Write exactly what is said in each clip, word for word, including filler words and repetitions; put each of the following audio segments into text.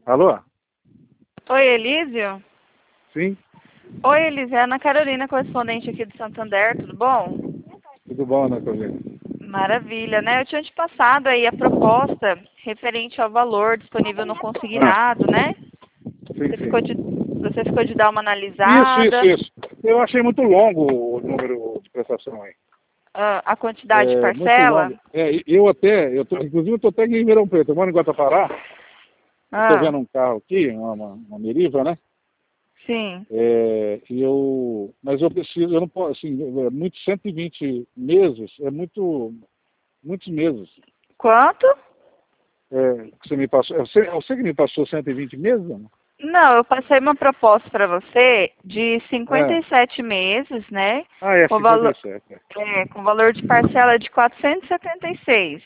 Alô? Oi, Elísio? Sim? Oi, Elísio. É a Ana Carolina, correspondente aqui do Santander, tudo bom? Tudo bom, Ana Carolina? Maravilha, né? Eu tinha te passado aí a proposta referente ao valor disponível no Ah, consignado, né? sim, Você ficou de, sim. você ficou de dar uma Isso, isso, analisada, isso. Eu achei muito longo o número de prestação aí. ah, a quantidade de É, muito longo. parcela? É, e eu até, eu tô, inclusive eu tô até aqui em Ribeirão Preto, eu moro em Guatapará, eu tô Ah, vendo um carro aqui, uma, uma, uma Meriva, né? sim. É, e eu, mas eu preciso, eu não posso, assim, é muito cento e vinte meses, é muito, muitos meses. Quanto? É, que você me passou, é você, é você que me passou cento e vinte meses, Ana? Não, eu passei uma proposta para você de cinquenta É. e sete meses, né? Ah, é Com cinquenta e valor, sete. É. é, com valor de parcela de quatrocentos e setenta e seis.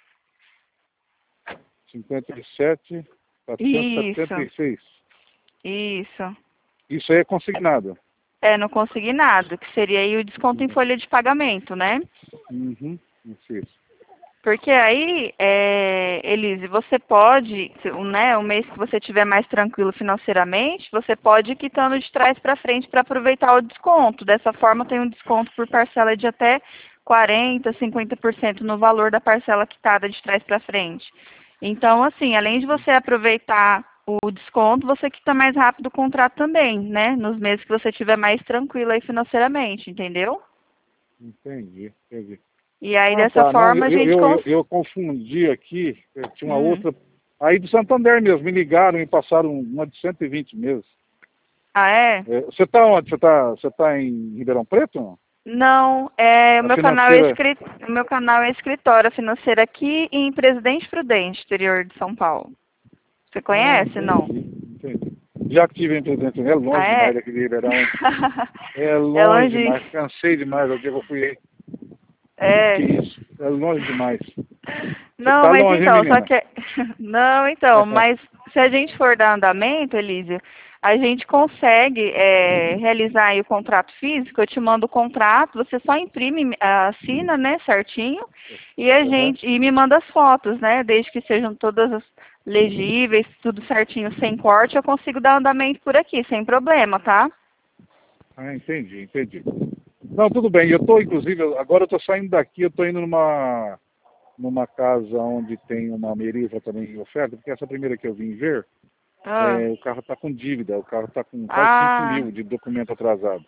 cinquenta e sete, quatrocentos e setenta Isso, e seis. isso. Isso aí é consignado. É, no consignado, que seria aí o desconto em Uhum. folha de pagamento, né? Uhum. Isso, isso. Porque aí, é, Elise, você pode, se- o, né, o mês que você estiver mais tranquilo financeiramente, você pode ir quitando de trás para frente para aproveitar o desconto. Dessa forma, tem um desconto por parcela de até quarenta, cinquenta por cento no valor da parcela quitada de trás para frente. Então, assim, além de você aproveitar o desconto, você quita mais rápido o contrato também, né? Nos meses que você estiver mais tranquilo aí financeiramente, entendeu? Entendi, entendi. E aí, Ah, dessa tá. Não, forma, eu, a eu, gente eu, cons... eu, eu confundi aqui. Eu tinha uma Hum. outra. Aí do Santander mesmo, me ligaram e passaram uma de cento e vinte meses. Ah, é? É, você está onde? Você está você tá em Ribeirão Preto? Não? Não, é, o A meu canal é financeira. escri... o meu canal é escritório financeira aqui em Presidente Prudente, interior de São Paulo. Você Ah, conhece, não? entendi, entendi. Já que tive em Presidente, é Ah, longe demais é? daqui de Ribeirão, hein? É É longe longe. demais. Cansei demais o dia que eu fui aí. Que É. que é isso? É longe demais. Você Não, tá mas longe, hein, então, só menina? que não, então, mas se a gente for dar andamento, Elísio, a gente consegue é, realizar aí o contrato físico. Eu te mando o contrato, você só imprime, assina, né, certinho, e a Aham. gente e me manda as fotos, né, desde que sejam todas as legíveis, tudo certinho, sem corte, eu consigo dar andamento por aqui, sem problema, tá? Ah, entendi, entendi. Não, tudo bem. Eu tô, inclusive, eu- agora eu tô saindo daqui, eu tô indo numa, numa casa onde tem uma Meriva também em oferta, porque essa primeira que eu vim ver, Ah, é, o carro tá com dívida, o carro tá com quase cinco ah, mil de documento atrasado.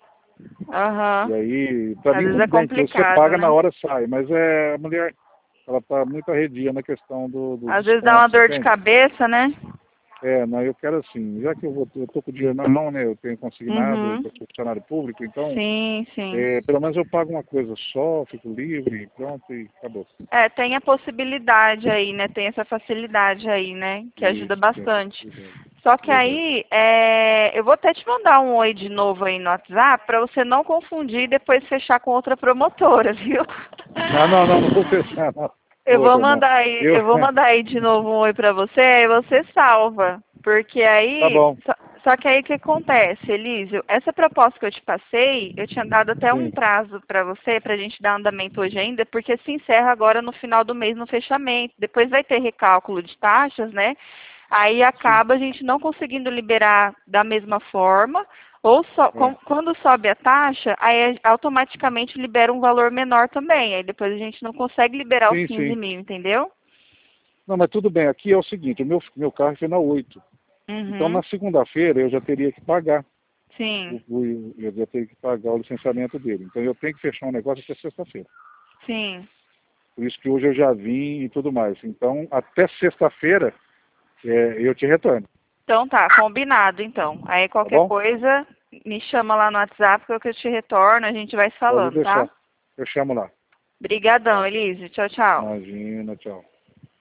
E aham. aí, pra Às mim vezes é tudo bem, que você complicado, paga na né? hora sai, mas é, a mulher, ela tá muito arredia na questão do, dos Às vezes dá uma descontos, dor de entende? cabeça, né? É, não, eu quero assim, já que eu vou, eu tô com o dinheiro na mão, né, eu tenho consignado, eu Uhum. sou funcionário público, então, Sim, sim. é, pelo menos eu pago uma coisa só, fico livre, pronto e acabou. É, tem a possibilidade aí, né? Tem essa facilidade aí, né? Que ajuda Isso, tem essa bastante. possibilidade. Só que Verdade. aí, é, eu vou até te mandar um oi de novo aí no WhatsApp para você não confundir e depois fechar com outra promotora, viu? Não, não, não, não vou fechar, não. Eu vou Outra, não. mandar aí, Eu, eu vou mandar aí de novo um oi pra você, aí você salva. Porque tá aí, bom, só, só que aí o que acontece, Elísio? Essa proposta que eu te passei, eu tinha dado até um sim, prazo pra você, pra gente dar andamento hoje ainda, porque se encerra agora no final do mês no fechamento. Depois vai ter recálculo de taxas, né? Aí sim, acaba a gente não conseguindo liberar da mesma forma, ou só, é, com- quando sobe a taxa, aí automaticamente libera um valor menor também. Aí depois a gente não consegue liberar os sim, quinze sim. mil, entendeu? Não, mas tudo bem, aqui é o seguinte, o meu, meu carro foi na oito. Então, Uhum. na segunda-feira, eu já teria que pagar, o, Sim, o, eu já teria que pagar o licenciamento dele. Então, eu tenho que fechar um negócio até sexta-feira. sim. Por isso que hoje eu já vim e tudo mais. Então, até sexta-feira, é, eu te retorno, Então tá, combinado então. Aí tá qualquer bom? coisa, me chama lá no WhatsApp que eu te retorno, a gente vai se Pode falando, tá? deixar. Eu chamo lá. Obrigadão, Elise. Tchau, tchau. Imagina, tchau.